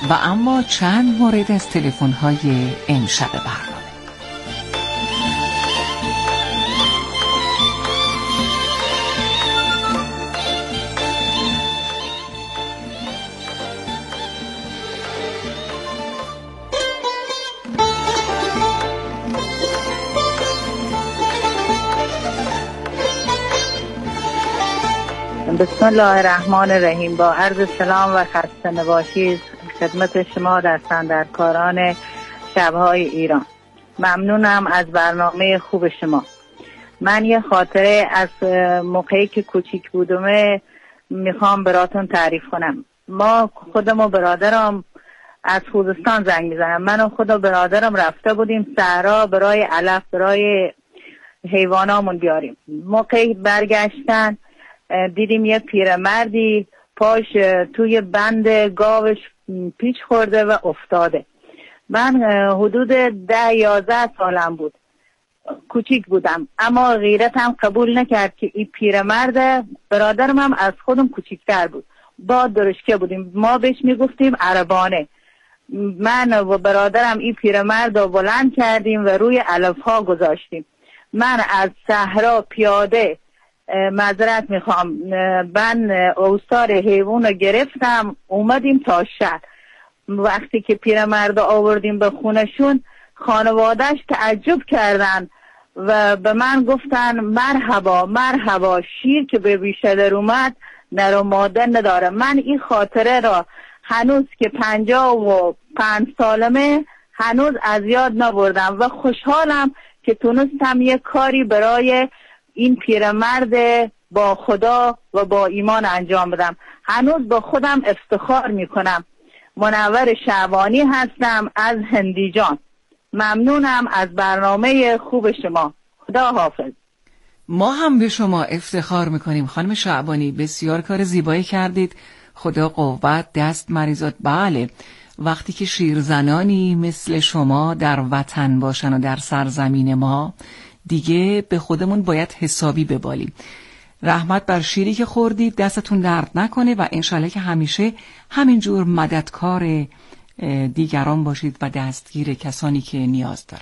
و اما چند مورد از تلفن‌های امشب برنامه. بسم الله الرحمن الرحیم. با عرض سلام و خسته نباشید خدمت شما دستاندرکاران شب‌های ایران. ممنونم از برنامه خوب شما. من یه خاطره از موقعی که کوچیک بودم میخوام براتون تعریف کنم. ما خودم و برادرم از خوزستان زنگ میزنم. من و خود و برادرم رفته بودیم صحرا برای علف برای حیوانامون بیاریم. موقعی برگشتن دیدیم یه پیرمردی پاش توی بند گاوش پیچ خورده و افتاده. من حدود 10-11 سالم بود، کوچیک بودم، اما غیرتم قبول نکرد که این پیرمرد. برادرم هم از خودم کوچیکتر بود، با درشکه بودیم، ما بهش میگفتیم عربانه. من و برادرم این پیرمرد رو بلند کردیم و روی علفها گذاشتیم. من از صحرا پیاده معذرت میخوام من اوستار حیوان رو گرفتم، اومدیم تا شهر. وقتی که پیرمرد آوردیم به خونشون، خانوادهش تعجب کردن و به من گفتن مرحبا مرحبا، شیر که به بیشه در اومد نر و ماده نداره. من این خاطره را هنوز که 55 سالمه هنوز از یاد نبردم و خوشحالم که تونستم یک کاری برای این پیرمرد با خدا و با ایمان انجام بدم. هنوز با خودم افتخار میکنم. منور شعبانی هستم از هندیجان. ممنونم از برنامه خوب شما. خدا حافظ. ما هم به شما افتخار میکنیم خانم شعبانی، بسیار کار زیبایی کردید. خدا قوت دست مریزات. بله، وقتی که شیرزنانی مثل شما در وطن باشن و در سرزمین ما، دیگه به خودمون باید حسابی ببالیم. رحمت بر شیری که خوردید، دستتون درد نکنه و انشالله که همیشه همینجور مددکار دیگران باشید و دستگیر کسانی که نیاز دارن.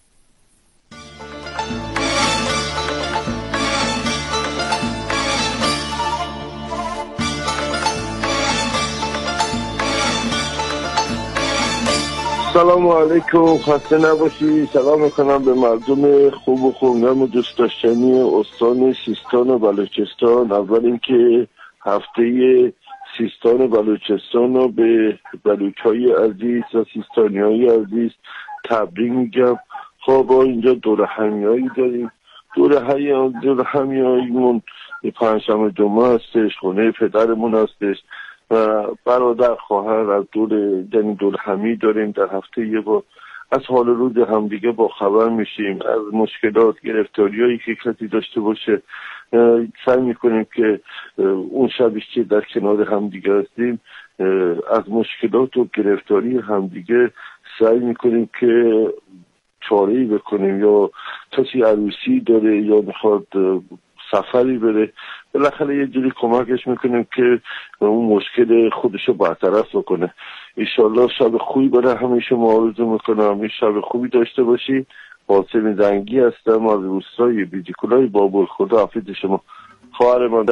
سلام علیکم، خسته نباشی. سلام میکنم به مردم خوب و خوبم و دوست داشتنی استان سیستان و بلوچستان. اول اینکه هفته سیستان و بلوچستان رو به بلوچهای عزیز و سیستانیهای عزیز تبریک میگم. خب اینجا دور همیایی داریم. دور همیاییمون پنجشنبه جمعه هستش، خونه پدرمون هستش و برادر خواهر از دور همی داریم. در هفته یه بار از حال روز همدیگه با خبر میشیم، از مشکلات گرفتاریایی که کسی داشته باشه سعی میکنیم که اون شبش که در کنار همدیگه هستیم از مشکلات و گرفتاری همدیگه سعی میکنیم که چاره‌ای بکنیم. یا کسی عروسی داره یا میخواد سفری بره، بالاخره یه جوری کمکش میکنیم که اون مشکل خودشو برطرف بکنه. انشالله شب خوبی برای همه شما آرزو میکنم. این شب خوبی داشته باشی. قاسم زنگی هستم از روستای بیجیکولای بابل. خدا حافظ شما. خواهر مادر.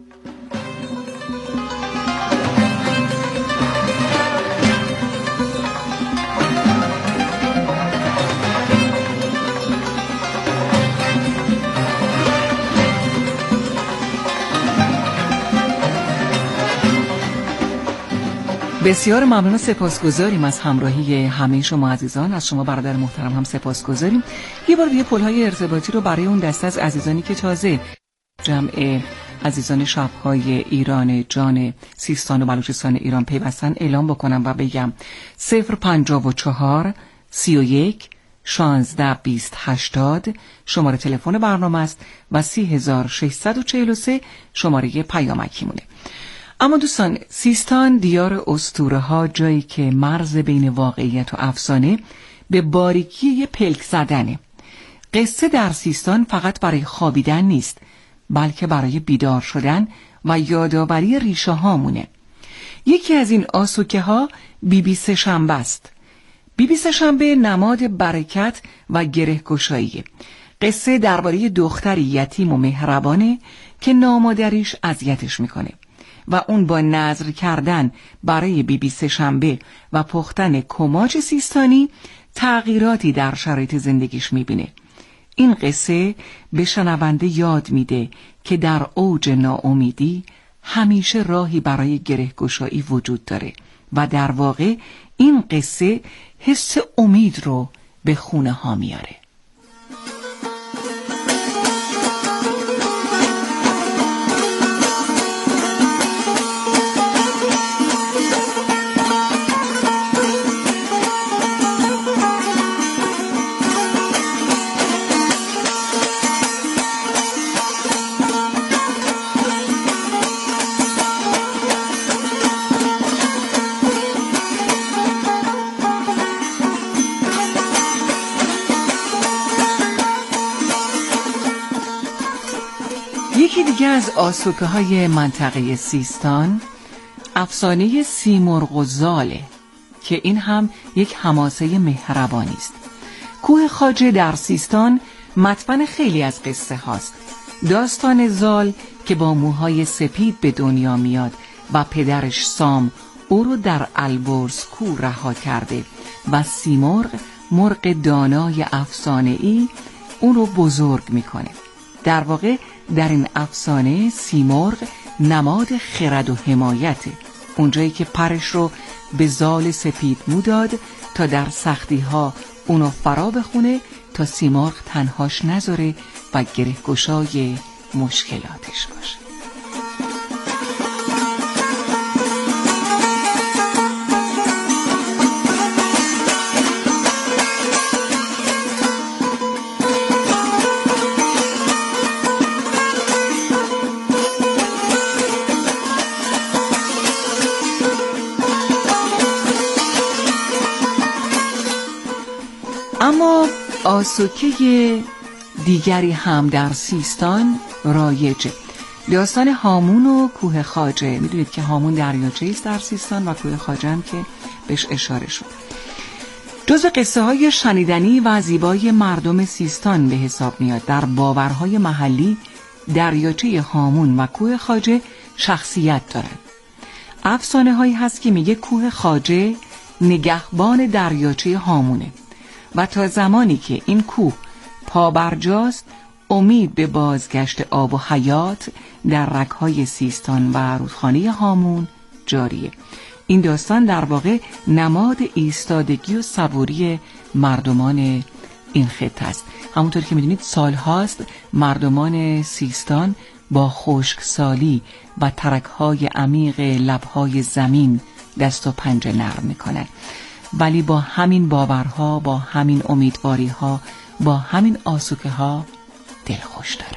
بسیار ممنون و سپاسگزاریم از همراهی همه شما عزیزان. از شما برادر محترم هم سپاسگزاریم. یه بار دیگه پل‌های ارتباطی رو برای اون دسته از عزیزانی که تازه جمع عزیزان شب‌های ایران جان سیستان و بلوچستان ایران پیوستن اعلام بکنم و بگم 054 31 16 20 80 شماره تلفن برنامه است و 3643 شماره پیامکی مونه. اما دوستان، سیستان دیار اسطوره ها، جایی که مرز بین واقعیت و افسانه به باریکی یه پلک زدنه. قصه در سیستان فقط برای خوابیدن نیست، بلکه برای بیدار شدن و یادآوری ریشه هامونه. یکی از این آسوکه ها بیبی سه‌شنبه است. بیبی سه‌شنبه نماد برکت و گره‌گشایی. قصه درباره دختری یتیم و مهربانه که نامادریش اذیتش میکنه و اون با نذر کردن برای بیبی سه‌شنبه و پختن کماج سیستانی تغییراتی در شرایط زندگیش میبینه. این قصه به شنونده یاد میده که در اوج ناامیدی همیشه راهی برای گره‌گشایی وجود داره و در واقع این قصه حس امید رو به خونه ها میاره. یکی دیگه از آسوکه‌های منطقه سیستان افسانه سیمرغ و زاله که این هم یک حماسه مهربانی است. کوه خواجه در سیستان مدفن خیلی از قصه هاست. داستان زال که با موهای سپید به دنیا میاد و پدرش سام او رو در البرز کوه رها کرده و سیمرغ مرغ دانای افسانه‌ای اون رو بزرگ میکنه. در واقع در این افسانه سیمرغ نماد خرد و حمایته، اونجایی که پرش رو به زال سپید مو داد تا در سختی ها اونو فرا بخونه تا سیمرغ تنهاش نذاره و گره‌گشای مشکلاتش باشه. اما آسوکه دیگری هم در سیستان رایجه. داستان هامون و کوه خواجه. میدونید که هامون دریاچه است در سیستان و کوه خواجه هم که بهش اشاره شد. جزو قصه های شنیدنی و زیبای مردم سیستان به حساب میاد. در باورهای محلی دریاچه هامون و کوه خواجه شخصیت دارن. افسانه هایی هست که میگه کوه خواجه نگهبان دریاچه هامونه و تا زمانی که این کوه پابرجاست امید به بازگشت آب و حیات در رگ‌های سیستان و رودخانه هامون جاریه. این داستان در واقع نماد ایستادگی و صبوری مردمان این خطه است. همونطور که میدونید سالهاست مردمان سیستان با خشکسالی و ترک‌های عمیق لب‌های زمین دست و پنجه نرم میکنن، ولی با همین باورها، با همین امیدواریها، با همین آسوکه ها دلخوش داره.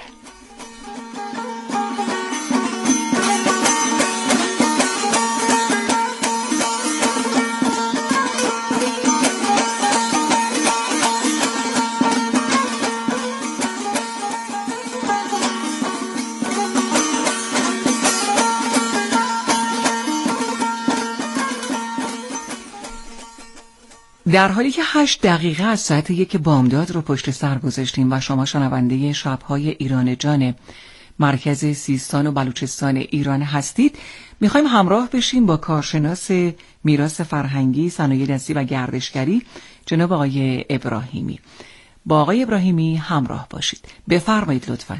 در حالی که 8 دقیقه از ساعت 1 بامداد رو پشت سر گذاشتیم و شما شنونده شب‌های ایران جان مرکز سیستان و بلوچستان ایران هستید، میخوایم همراه بشیم با کارشناس میراث فرهنگی، صنایع دستی و گردشگری جناب آقای ابراهیمی. با آقای ابراهیمی همراه باشید. بفرمایید لطفاً.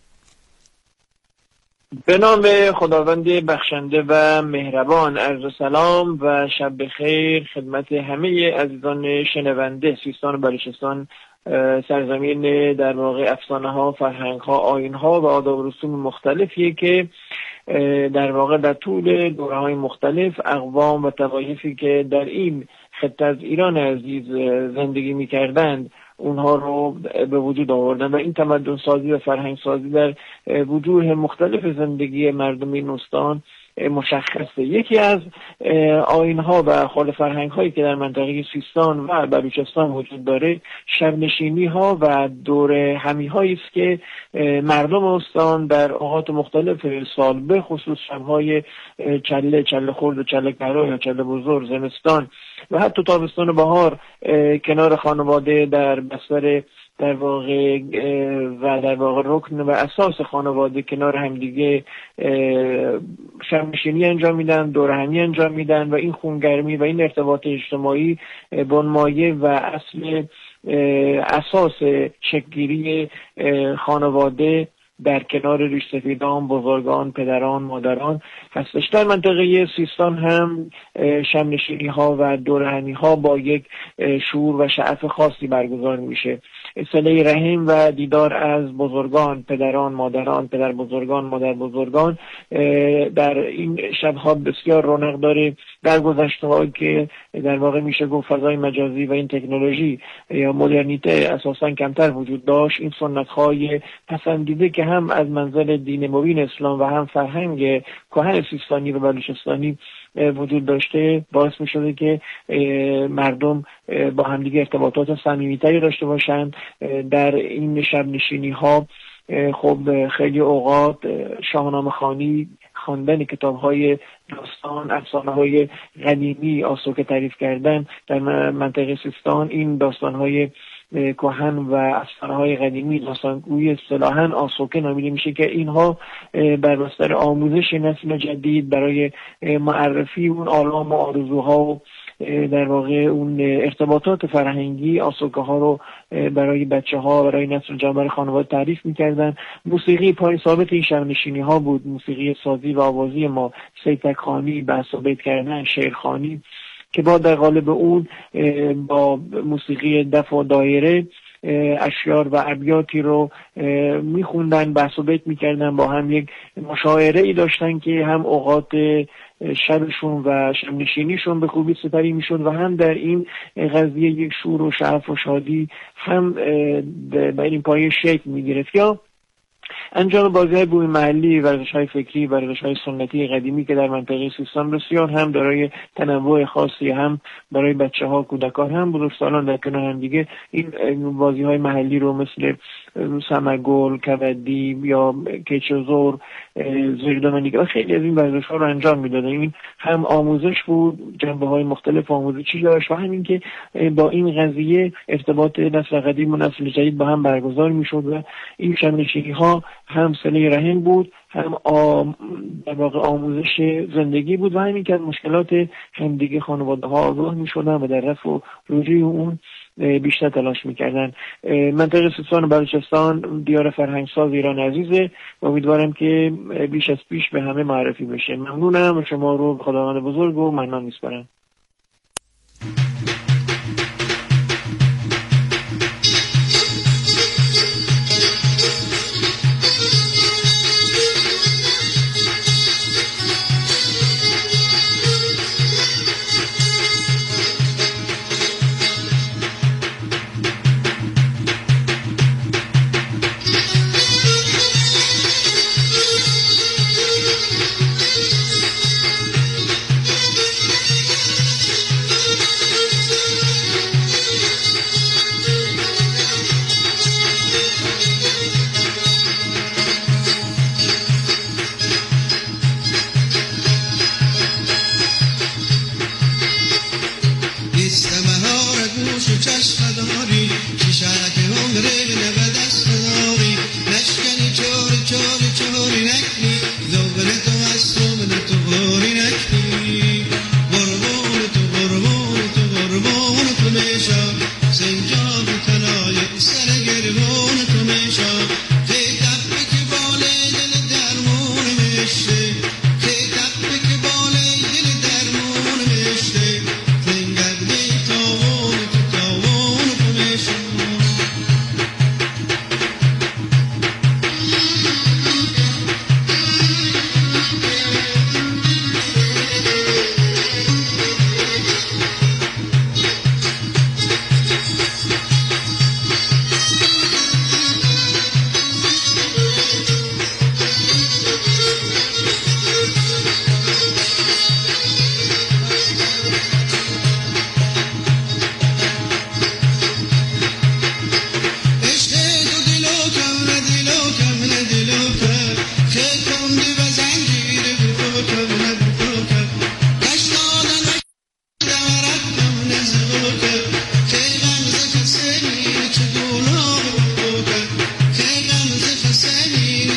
به نام خداوند بخشنده و مهربان، عرض سلام و شب بخیر خدمت همه عزیزان شنونده سیستان و بلوچستان، سرزمین در واقع افسانه ها، فرهنگ ها، آیین ها و آداب و رسوم مختلفیه که در واقع در طول دوره های مختلف اقوام و طوایفی که در این خطه از ایران عزیز زندگی می کردند اونها رو به وجود آوردن و این تمدن سازی و فرهنگ سازی در وجوه مختلف زندگی مردم این استان مشخصه. یکی از آیین‌ها و خرد فرهنگ‌هایی که در منطقه سیستان و بلوچستان وجود داره شب نشینی‌ها و دور همی‌هایی است که مردم استان در اوقات مختلف سال به خصوص شب‌های چله خرد و چله کرا یا چله بزرگ، زمستان و حتی تابستان و بهار کنار خانواده در بستر در واقع رکن و اساس خانواده کنار همدیگه شب‌نشینی انجام میدن، دور همی انجام میدن و این خونگرمی و این ارتباط اجتماعی بنمایه و اساس شکل‌گیری خانواده در کنار ریش سفیدان، بزرگان، پدران، مادران هستش. در منطقه سیستان هم شب‌نشینی ها و دورهمی ها با یک شعور و شعف خاصی برگزار میشه. صله رحم و دیدار از بزرگان، پدران، مادران، پدر بزرگان، مادر بزرگان در این شب‌ها بسیار رونق داره. در گذشته‌ها که در واقع میشه گفت فضای مجازی و این تکنولوژی یا مدرنیته اساساً کمتر وجود داشت، این سنت‌های پسندیده که هم از منظر دین مبین اسلام و هم فرهنگ کهن سیستانی و بلوچستانی وجود داشته باعث می شده که مردم با همدیگه ارتباطات صمیمیتری داشته باشند. در این شب نشینی ها خب خیلی اوقات شاهنامه خوانی، خواندن کتاب‌های داستان، افسانه‌های قدیمی آسوکه تعریف کردن در منطقه سیستان، این داستان‌های کهن و افسانه‌های قدیمی داستانگویی اصطلاحاً آسوکه نامیده میشه که اینها بر بستر آموزش نسل جدید برای معرفی اون آلام و آرزوها و در واقع اون ارتباطات فرهنگی آسوکه ها رو برای بچه ها، برای نسل جوان خانواده تعریف میکردن. موسیقی پای ثابت این شب‌نشینی ها بود، موسیقی سازی و آوازی ما، سیتک خوانی، بحث و بیت کردن، شعرخوانی که با در قالب اون با موسیقی دف و دایره اشعار و ابیاتی رو میخوندن، بحث و بیت میکردن، با هم یک مشاعره ای داشتن که هم اوقات شبشون و شب‌نشینیشون به خوبی سپری میشد و هم در این قضیه یک شور و شعف و شادی هم بر این پایه شکل میگرفت. یا انجام بازی‌های بومی محلی، ورزش‌های فکری، ورزش‌های سنتی قدیمی که در منطقه سیستان بسیار هم دارای تنوع خاصی، هم برای بچه‌ها، کودکان، هم بزرگسالان در کنار هم دیگه این بازی‌های محلی رو مثل سمگل، کبدی یا کیچوزور، زیردمنیگه و خیلی از این ورزش‌ها رو انجام می‌دادن. این هم آموزش بود، جنبه‌های مختلف آموزشی داشت و همین که با این قضیه ارتباط نسل قدیم و نسل جدید با هم برگزار می‌شد و این شب‌نشینی‌ها هم صله رحم بود، هم در واقع آموزش زندگی بود و همین که از مشکلات همدیگه خانواده ها آگاه می شدن و در رفع و رجوع اون بیشتر تلاش میکردن. منطقه سیستان و بلوچستان دیار فرهنگساز ایران عزیزه و امیدوارم که بیش از پیش به همه معرفی بشه. ممنونم و شما رو خداوند بزرگ و منان میسپارم.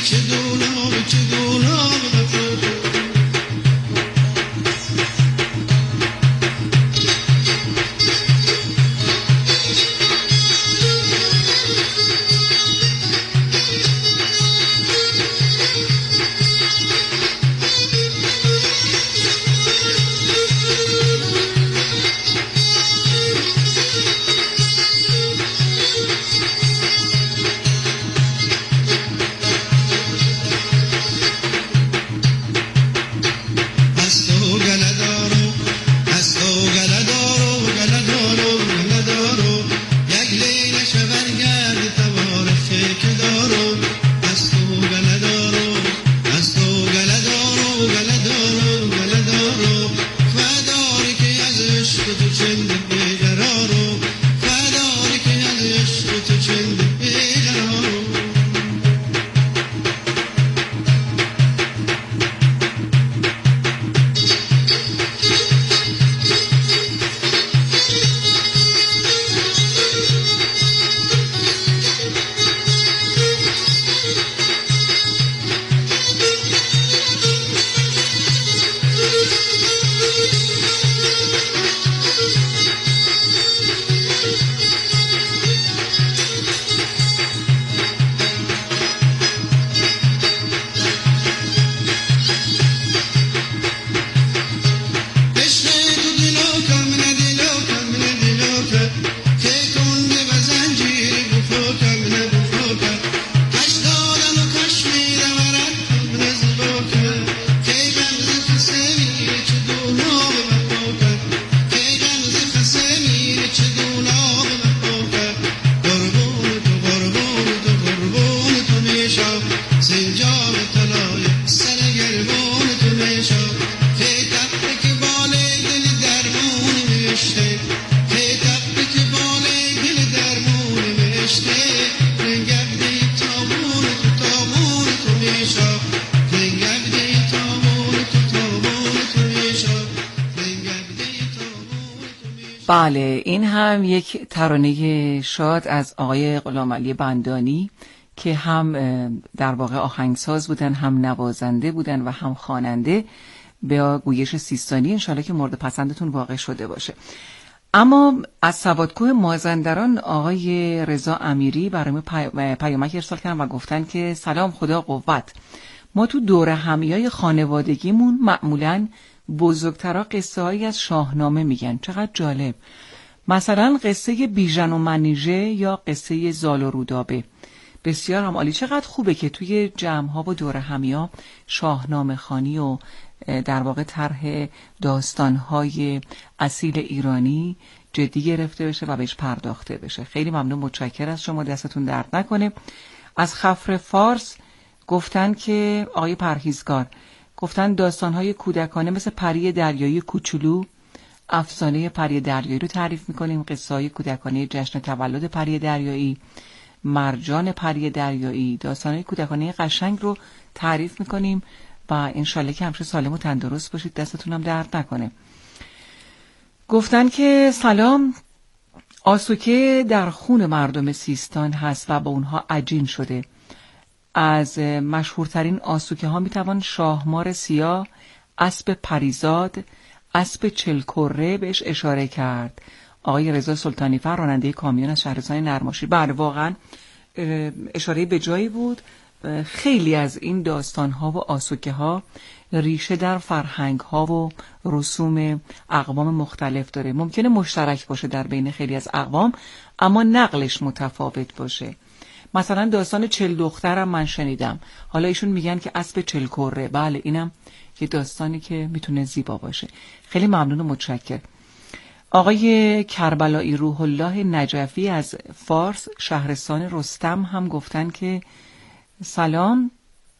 بله، این هم یک ترانه شاد از آقای غلامعلی بندانی که هم در واقع آهنگساز بودن، هم نوازنده بودن و هم خواننده، به گویش سیستانی. انشالله که مورد پسندتون واقع شده باشه. اما از سوادکوه مازندران آقای رضا امیری برای پیامک ارسال کردن و گفتن که سلام، خدا قوت. ما تو دوره همیای خانوادگیمون معمولاً بزرگترها قصه هایی از شاهنامه میگن. چقدر جالب. مثلا قصه بیژن و منیژه یا قصه زال و رودابه. بسیار هم عالی. چقدر خوبه که توی جمع ها و دوره همیا شاهنامه خوانی و در واقع طرح داستان های اصیل ایرانی جدی گرفته بشه و بهش پرداخته بشه. خیلی ممنون، متشکرم از شما، دستتون درد نکنه. از خفر فارس گفتن که آقای پرهیزگار گفتن داستان‌های کودکانه مثل پری دریایی کوچولو، افسانه پری دریایی رو تعریف می‌کنیم، قصه‌های کودکانه جشن تولد پری دریایی، مرجان پری دریایی، داستان‌های کودکانه قشنگ رو تعریف می‌کنیم و انشالله که همیشه سالم و تندرست باشید، دستتون هم درد نکنه. گفتن که سلام، آسوکه در خون مردم سیستان هست و با اونها عجین شده. از مشهورترین آسوکه ها میتوان شاهمار سیاه، اسب پریزاد، اسب چلکره بهش اشاره کرد. آقای رضا سلطانی فر، راننده کامیون از شهرستان نرماشیر. بله، واقعا اشاره به جایی بود. خیلی از این داستان ها و آسوکه ها ریشه در فرهنگ ها و رسوم اقوام مختلف داره. ممکنه مشترک باشه در بین خیلی از اقوام، اما نقلش متفاوت باشه. مثلا داستان چل دخترم من شنیدم، حالا ایشون میگن که اسب چلکره. بله، اینم یه داستانی که میتونه زیبا باشه. خیلی ممنون و متشکر. آقای کربلایی روح الله نجفی از فارس، شهرستان رستم، هم گفتن که سلام،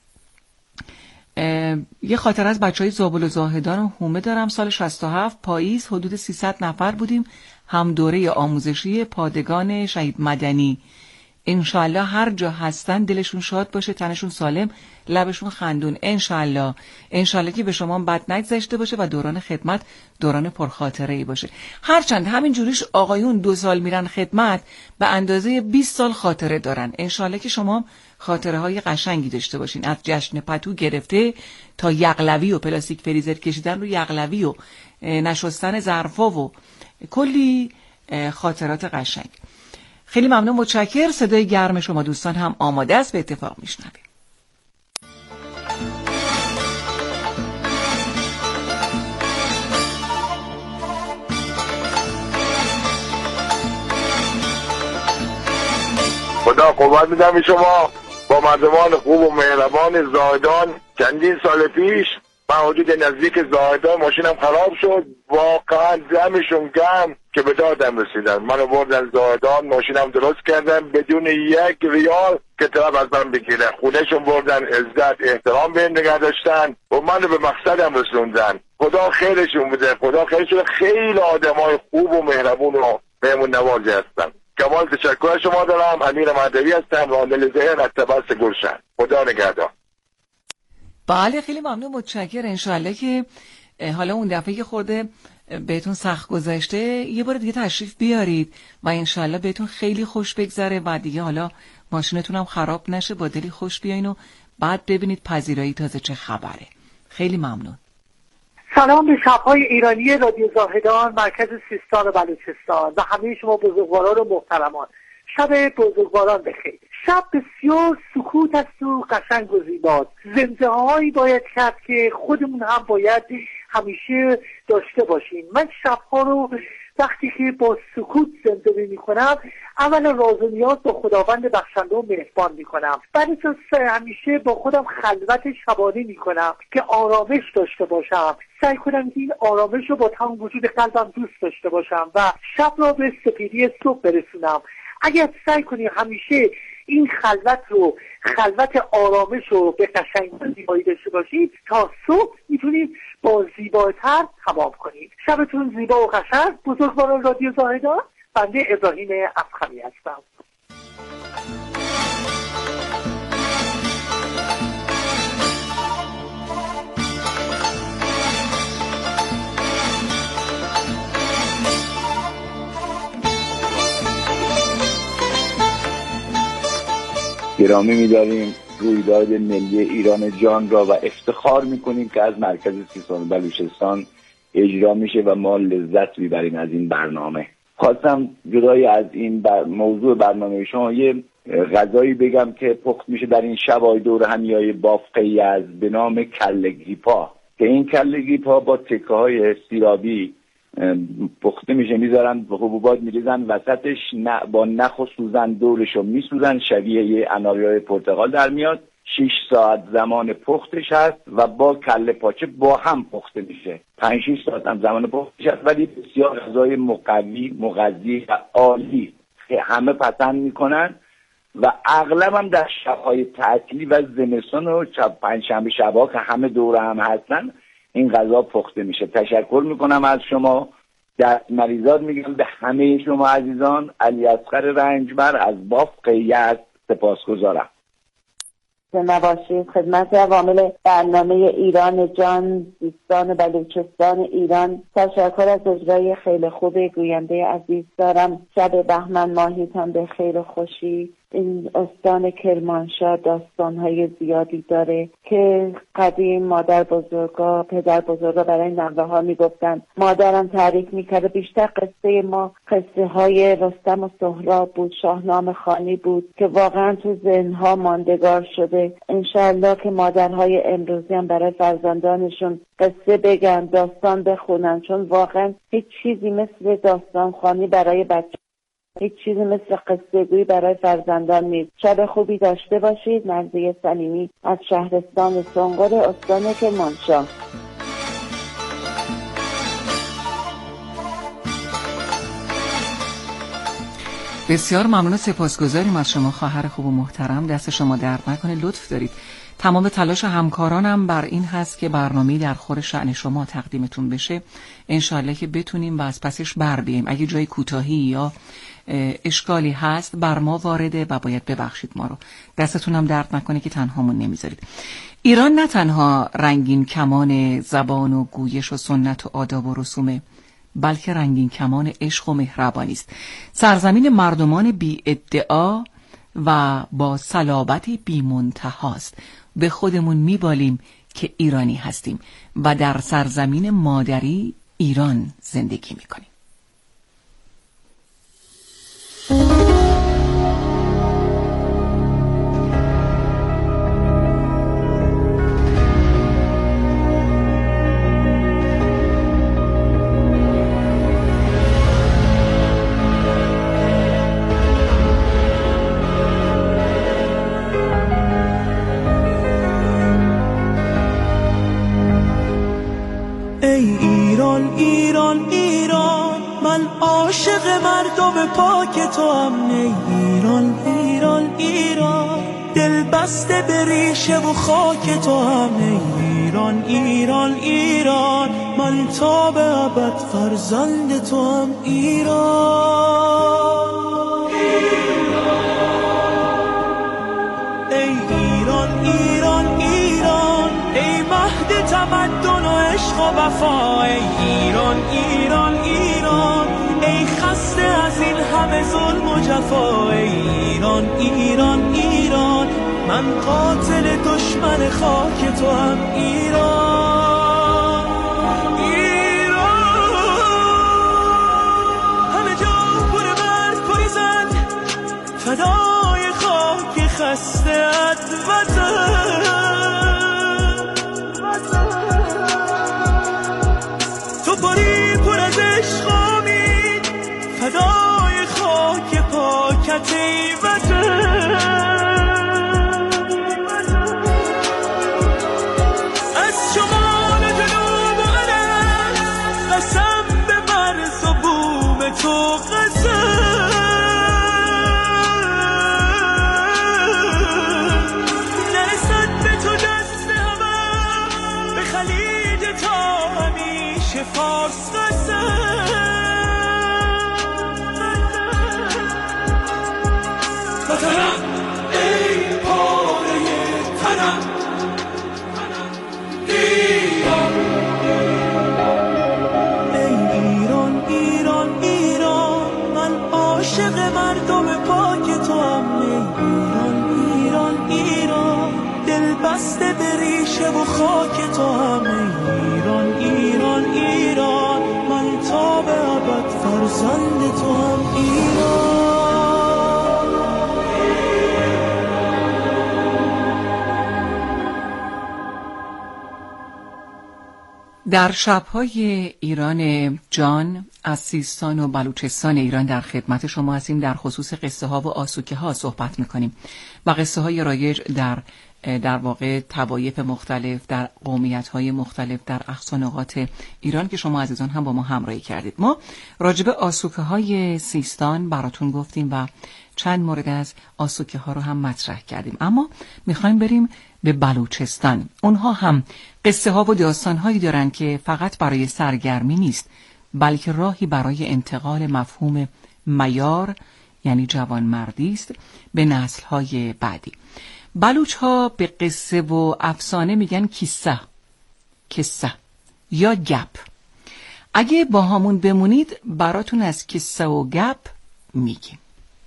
یه خاطر از بچهای زابل و زاهدان و هومه دارم. سال 67 پاییز حدود 300 نفر بودیم، هم دوره آموزشی پادگان شهید مدنی. انشالله هر جا هستن دلشون شاد باشه، تنشون سالم، لبشون خندون. انشالله که به شما بد نگذشته باشه و دوران خدمت دوران پرخاطره‌ای باشه. هرچند همین جوریش آقایون 2 سال میرن خدمت به اندازه 20 سال خاطره دارن. انشالله که شما خاطره های قشنگی داشته باشین، از جشن پتو گرفته تا یغلوی و پلاستیک فریزر کشیدن رو یغلوی و نشستن ظرفا و کلی خاطرات قشنگ. خیلی ممنون، متشکرم. صدای گرم شما دوستان هم آماده است، به اتفاق میشنویم. خدا قوت میدم به شما. با مردمان خوب و مهربان زاهدان چندین سال پیش من حدود نزدیک زاهدان ماشینم خراب شد، واقعا دمشون گرم که به دادم رسیدن. منو بردن زاهدان، ماشینم درست کردن بدون 1 ریال که طرف از من بگیره. خونهشون بردن، عزت احترام به نگه داشتن و منو به مقصدم رسوندن. خدا خیرشون بده، خدا خیرشون. خیلی آدمای خوب و مهربون و مهمون نوازی هستن. کمال تشکر شما دارم. امیر مهدوی هستم، عامل ذهن از طبس گلشن. خدا نگهدار. بله خیلی ممنون، متشکرم. انشالله که حالا اون دفعه که خورده بهتون سخت گذشته یه بار دیگه تشریف بیارید و انشالله بهتون خیلی خوش بگذره و دیگه حالا ماشینتون هم خراب نشه، با دلی خوش بیاین و بعد ببینید پذیرایی تازه چه خبره. خیلی ممنون. سلام به شب‌های ایرانی رادیو زاهدان، مرکز سیستان و بلوچستان و همه شما بزرگواران و محترمان. شب بزرگواران بخیر. شب بسیار سکوت است و قشنگ و زیباست. زمزمه‌هایی باید کرد که خودمون هم باید همیشه داشته باشیم. من شب‌ها رو وقتی که با سکوت زمزمه می‌کنم، اولا راز و نیاز با خداوند بخشنده و مهربان می‌کنم. بعد از همیشه با خودم خلوت شبانه می‌کنم که آرامش داشته باشم. سعی کنم که این آرامش رو با تمام وجود قلبم دوست داشته باشم و شب را به سپیدی صبح برسونم. اگر سعی کنیم همیشه این خلوت آرامش رو به قشنگی و زیبایی داشته باشید، تا صبح میتونید با زیباتر تمام کنید. شبتون زیبا و قشنگ. بزرگواران رادیو زاهدان، بنده ابراهیم افخمی هستم. گرامی می‌داریم رویداد ملی ایران جان را و افتخار می‌کنیم که از مرکز سیستان بلوچستان اجرا میشه و ما لذت می‌بریم از این برنامه. خواستم جدای از این موضوع برنامه شما یه غذایی بگم که پخت میشه در این شب‌های دور همیای بافقه یزد به نام کله گیپا، که این کله گیپا با تکه‌های سیرابی پخته میشه، میذارن حبوبات میریزن وسطش، با نخ و سوزن دورشو میسوزن، شبیه یه اناریای پرتقال در میاد. 6 ساعت زمان پختش هست و با کله پاچه با هم پخته میشه. 5-6 ساعت هم زمان پختش هست، ولی بسیار غذای مقوی، مغذی و عالی همه پسند میکنن و اغلب هم در شب‌های تعطیلی و زمستان و پنجشنبه شب‌ها که همه دور هم هستن این غذا پخته میشه. تشکر میکنم از شما. دست مریضات میگم به همه شما عزیزان. علی اصغر رنجبر از بافق یزد سپاسگزارم. نباشید خدمت عوامل برنامه ایران جان، سیستان و بلوچستان ایران تشکر از اجرای خیلی خوب گوینده عزیز دارم. شب بهمن ماهیتان به خیر و خوشی. این استان کرمانشاه داستان‌های زیادی داره که قدیم مادر بزرگا، پدر بزرگا برای نوه‌ها میگفتن. مادرم تعریف میکرده بیشتر قصه ما قصه های رستم و سهراب بود، شاهنامه خوانی بود که واقعا تو ذهن‌ها ماندگار شده. انشالله که مادرهای امروزی هم برای فرزندانشون قصه بگن، داستان بخونن، چون واقعا هیچ چیزی مثل داستان خوانی برای بچه، هیچ چیزی مثل قصه گویی برای فرزندان نیست. شب خوبی داشته باشید. مرضیه سلیمی از شهرستان سنقر استان کرمانشاه. بسیار ممنون و سپاسگزاریم از شما خواهر خوب و محترم. دست شما درد نکنه، لطف دارید. تمام تلاش همکارانم بر این هست که برنامه‌ای در خور شأن شما تقدیمتون بشه. انشالله که بتونیم و از پسش بر بیاییم. اگه جای کوتاهی یا اشکالی هست بر ما وارده و باید ببخشید ما رو. دستتونم درد نکنه که تنهامون نمیذارید. ایران نه تنها رنگین کمان زبان و گویش و سنت و آداب و رسومه، بلکه رنگین کمان عشق و مهربانی است. سرزمین مردمان بی ادعا و با صلابت بی منتهاست. به خودمون میبالیم که ایرانی هستیم و در سرزمین مادری ایران زندگی میکنیم. عاشق مردم پاک تو هم. ای ایران ایران ایران، دل بسته به ریشه و خاک تو هم. ای ایران ایران ایران، من تا به ابد فرزند تو هم. ایران ای ایران ایران ایران، ای مهد تمدن و عشق و وفا. ای ایران ایران ایران، ای خسته از این همه ظلم و جفا. ای ایران ایران ایران، من قاتل دشمن خاک تو هم. ایران همه جا پر مرد پریزد، فدای خاک خسته‌ات وطن. تو پری پر از عشق، فدای خاک پاکت ای وطن. از شمال و جنوب و عرب، قسم به مرز و بوم تو قسم. نرسد به تو دست همه، به خلیج تا همیشه فارس قسم. وطنم ای پاره تنم، ایران ای ایران ایران ایران، من عاشق مردم پاک تو هم. ای ایران ایران ایران، دل بسته به ریشه و خاک تو هم. ای ایران ایران ایران، من تا به ابد فرزند تو هم. ایران در شب‌های ایران جان از سیستان و بلوچستان ایران در خدمت شما هستیم. در خصوص قصه ها و آسوکه ها صحبت می‌کنیم و قصه های رایج در واقع طوایف مختلف، در قومیت های مختلف، در اقصا نقاط ایران که شما عزیزان هم با ما همراهی کردید. ما راجب آسوکه های سیستان براتون گفتیم و چند مورد از آسوکه ها رو هم مطرح کردیم، اما میخوایم بریم به بلوچستان. اونها هم قصه ها و داستان هایی دارن که فقط برای سرگرمی نیست، بلکه راهی برای انتقال مفهوم میار یعنی جوانمردی است به نسل های بعدی. بلوچ ها به قصه و افسانه میگن کسه یا گپ. اگه با همون بمونید براتون از کسه و گپ میگیم.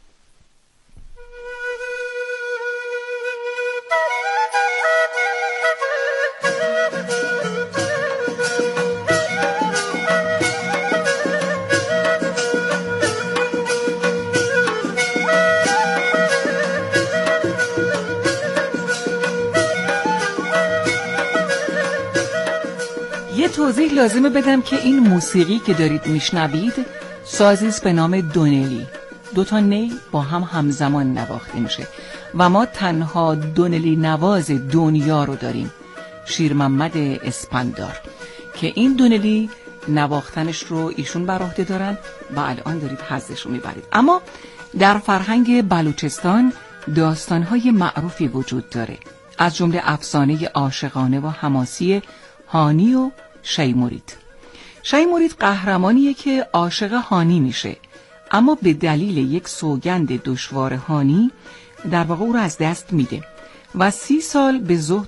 یه توضیح لازمه بدم که این موسیقی که دارید میشنوید سازیست به نام دونلی. دو تا نی با هم همزمان نواخته میشه و ما تنها دونلی نواز دنیا رو داریم، شیر محمد اسپندار، که این دونلی نواختنش رو ایشون بر عهده دارن و الان دارید حظش رو میبرید. اما در فرهنگ بلوچستان داستان‌های معروفی وجود داره، از جمله افسانه عاشقانه و حماسی هانی و شیمرید. شیمرید قهرمانیه که عاشق هانی میشه، اما به دلیل یک سوگند دشوارهانی در واقع او را از دست میده و 30 سال به زهد